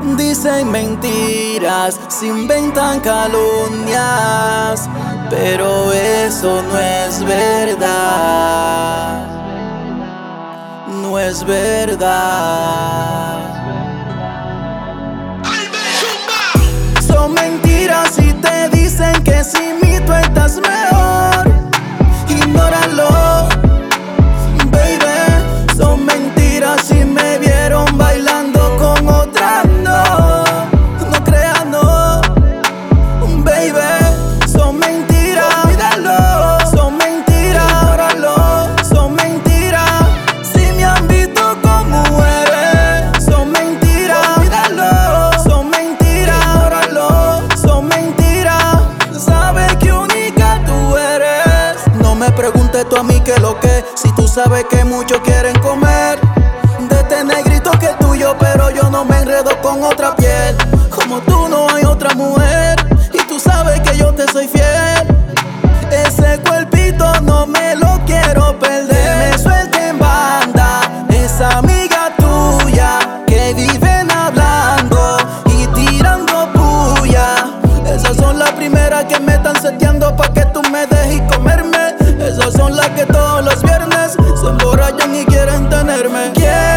Dicen mentiras, se inventan calumnias, pero eso no es verdad. No es verdad. Son mentiras si te dicen que sin mí tú estás mejor. Ignóralo, baby. Son mentiras si me vieron bailando con otra. No creas, no, baby. Son mentiras, olvídalo. Son mentiras, óralo. Son mentiras si me han visto con mujeres. Son mentiras, olvídalo. Son mentiras, óralo. Son mentiras. Sabes que única tú eres. No me preguntes tú a mí qué lo que, si tú sabes que muchos quieren comer de este negrito que es tuyo, pero yo no me enredo con otra piel. Como tú no hay otra mujer, y tú sabes que yo te soy fiel. Ese cuerpito no me lo quiero perder. Me suelta en banda esa amiga tuya que viven hablando y tirando puya. Esas son las primeras que me están seteando pa' que tú me dejes comerme. Esas son las que todos los viernes se emborrachan y quieren tenerme.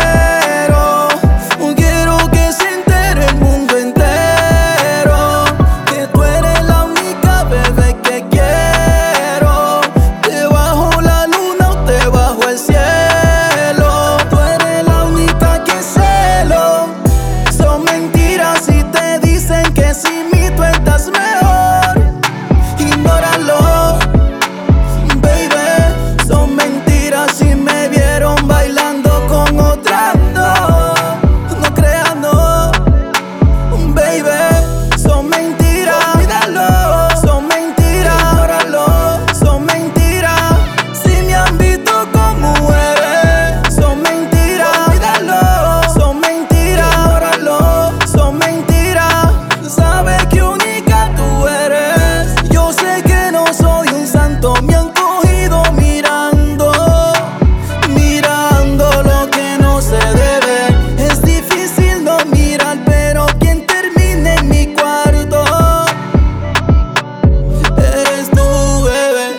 Quiero que se entere el mundo entero que tú eres la única bebé que quiero. Debajo la luna o debajo el cielo, tú eres la única que celo. Son mentiras si te dicen que sin mí tú estás mejor. Ignóralo, baby. Son mentiras si me vieron bailando con otra. No creas, no, baby. Son mentiras, olvídalo. Son mentiras, óralo. Son mentiras si me han visto con mujeres. Son mentiras, olvídalo. Son mentiras, óralo. Son mentiras. Sabes que única tú eres. Yo sé que no soy un santo, me han cogido mirando lo que no se debe. Es difícil no mirar, pero quien termine en mi cuarto eres tú, bebé.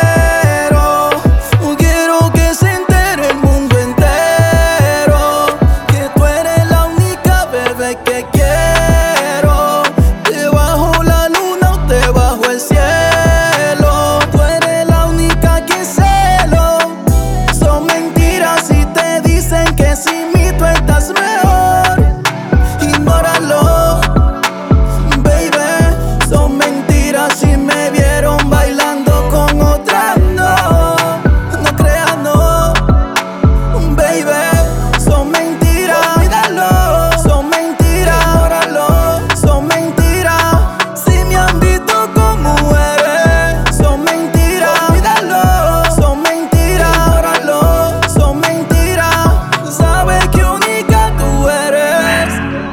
Quiero que se entere el mundo entero que tú eres la única bebé que quiero. Debajo la luna o debajo el cielo, tú eres la única que celo. Son mentiras si te dicen que sin mí tú estás mejor. Ignóralo, baby. Son mentiras si me vieron bailando con otra. No creas, no, baby. Son mentiras, olvídalo. Son mentiras, óralo. Son mentiras si me han visto con mujeres. Son mentiras, olvídalo. Son mentiras, óralo. Son mentiras. Sabes que única tú eres.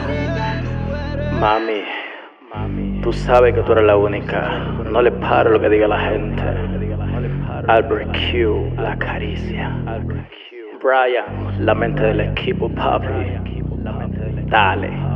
Mami, tú sabes que tú eres la única. No le paro lo que diga la gente. Albert Q, la caricia. Brian, la mente del equipo, papi. Dale.